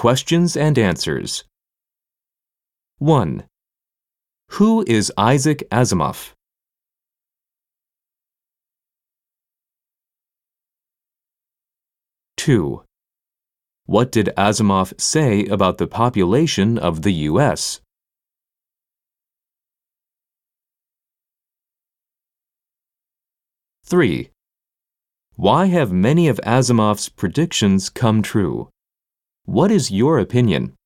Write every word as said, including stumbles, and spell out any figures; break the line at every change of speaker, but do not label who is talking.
Questions and answers. one. Who is Isaac Asimov? two. What did Asimov say about the population of the U S? three. Why have many of Asimov's predictions come true? What is your opinion?